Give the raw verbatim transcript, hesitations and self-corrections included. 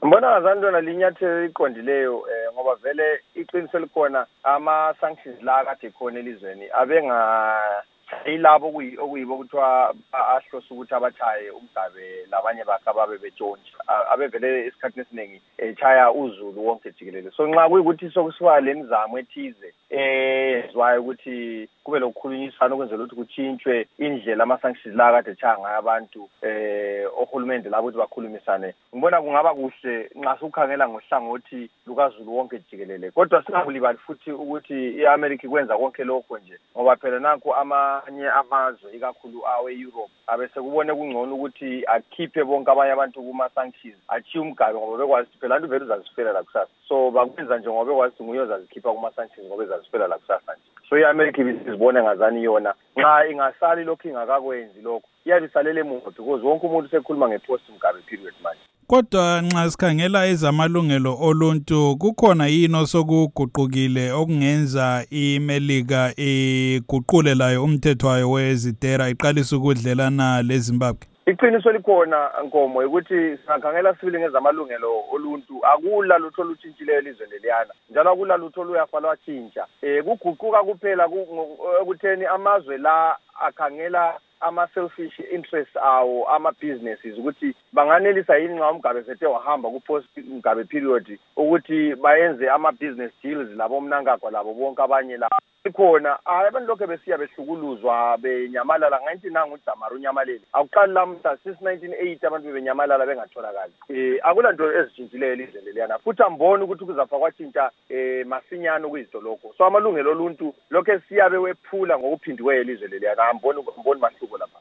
Mbona ngazanto lona linyathelo liqondileyo eh ngoba vele iqiniso likhona ama sanctions la kade khona elizweni abenga ilabo okuyibo kuthiwa ahlose ukuthi abachaye umgabe labanye bakhe ababe betshontsha abevele isikhathi esiningi echaya uzulu wonke jikelele. So nxa kuyikuthi sokusiba lemizamo ethize eh zwayo ukuthi kube lokukhulunyisana ukwenzela ukuthi kuchintshwe indlela ama sanctions la kade echaya ngayo abantu eh ohulumende labo ukuthi bakhulumisane. Ngibona kungaba kuhle nxa sukhangela ngohlangothi lukazulu wonke jikelele. Kodwa singabulibali futhi ukuthi iAmerica ikwenza konke lokho nje ngoba phela nanku ama anye amazwe ikakhulu awe Europe abese kubone kungcono ukuthi akhiphe bonke abanye abantu kuma sanctions achiye umgabe ngoba bekwazi phela abantu vele uzazifela la kusasa. So bakwenza nje ngoba bekwazi nguye ozazikhipha kuma sanctions ngoba ezazifela la kusasa nje. So iAmerica ibisibone ngazani yona nxa ingasali lokho ingakakwenzi lokho iyabisalele emuva because wonke umuntu sekhuluma ngepost umgabe period manje. Kodwa nxa sikhangela ezamalungelo oluntu kukhona yini osokuguqukile okungenza iMelika iguqule layo umthetho wayo wezitera iqalisa ukudlelana leZimbabwe? Iqiniso likhona Nkomo ukuthi singakhangela sibili ngezamalungelo oluntu akula lutho olutshintshile elizweni leliyana njalo akula lutho luyafa lwatshintsha eh kuguquka kuphela ukutheni amazwe la akhangela ama-selfish interests awo ama-businesses ukuthi banganelisa yini nxa umgabe sethe wahamba ku-post umgabe period ukuthi bayenze ama-business deals labo mnankagwa labo bonke abanye la ikhona abantu lokho besiya behlukuluzwa benyamalala ngathi nangu uDamara unyamalele akuqali lamhla since nineteen eighty abantu bebenyamalala bengatholakali eh akulanto ezitshintshileyo elizweni leliyana futhi amboni ukuthi kuzafa kwatshintsha eh masinyane kuyizolo lokho. So amalungelo oluntu lokho siyabe wephula ngokuphindiweyo elizweni leliyana amboni amboni mahluko lapha.